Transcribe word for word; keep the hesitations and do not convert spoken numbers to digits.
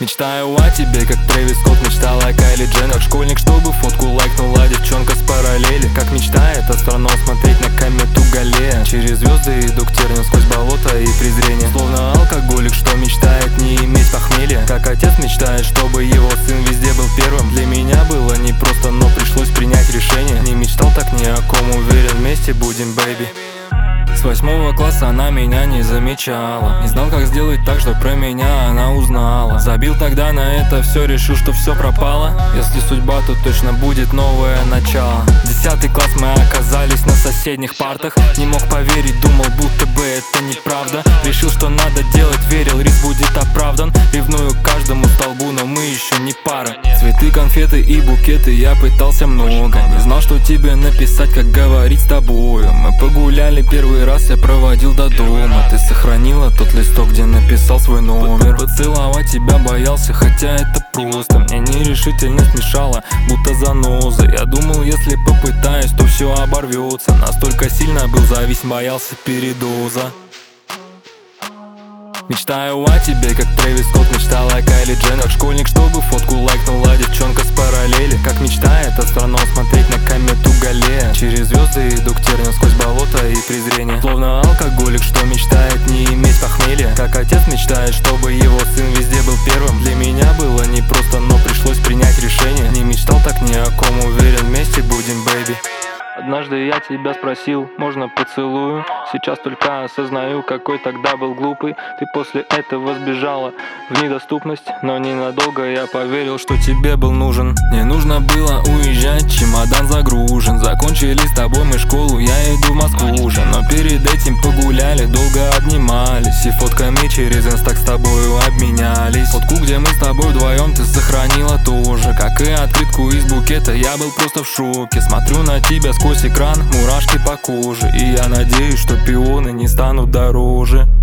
Мечтаю о тебе, как Трэвис Скотт мечтал о Кайли Дженнер. Как школьник, чтобы фотку лайкнула девчонка с параллели. Как мечтает астроном смотреть на комету Галлея. Через звезды иду к тернию сквозь болото и презрение. Словно алкоголик, что мечтает не иметь похмелья. Как отец мечтает, чтобы его сын везде был первым. Для меня было непросто, но пришлось принять решение. Не мечтал так ни о ком, уверен, вместе будем, бэйби. С восьмого класса она меня не замечала. Не знал, как сделать так, что про меня она узнала. Забил тогда на это все, решил, что все пропало. Если судьба, то точно будет новое начало. Десятый класс, мы оказались на соседних партах. Не мог поверить, думал, будто бы это неправда. Решил, что надо делать, верил, риск будет оправдан. Ревную к каждому столбу, но мы еще не пара. Цветы, конфеты и букеты я пытался много. Не знал, что тебе написать, как говорить с тобою. Мы погуляли первый раз, я проводил до дома. Ты сохранила тот листок, где написал свой номер. Поцеловать тебя боялся, хотя это просто. Мне нерешительность мешала, будто заноза. Я думал, если попытаюсь, то все оборвется. Настолько сильно был зависим, боялся передоза. Мечтаю о тебе, как Трэвис Скотт мечтал о Кайли Дженнер. Как школьник, чтобы фотку лайкнула девчонка с параллели. Как мечтает астроном смотреть на комету Галлея. Через звезды иду к тернию сквозь болото и презрение. Словно алкоголик, что мечтает не иметь похмелья. Как отец мечтает, чтобы его сын везде был первым. Для меня было непросто, но пришлось принять решение. Не мечтал так ни о ком, уверен, вместе будем, бэйби. Однажды я тебя спросил, можно поцелую? Сейчас только осознаю, какой тогда был глупый. Ты после этого сбежала в недоступность, но ненадолго я поверил, что тебе был нужен. Не нужно было уезжать, чемодан загружен. Закончили с тобой мы школу, я иду в Москву уже. Но перед этим погуляли, долго обнимались. И фотками через инстак с тобою обменялись. Фотку, где мы с тобой вдвоем, ты сохранила тоже. Как и открытку из букета, я был просто в шоке. Смотрю на тебя сквозь экран, мурашки по коже. И я надеюсь, что пионы не станут дороже.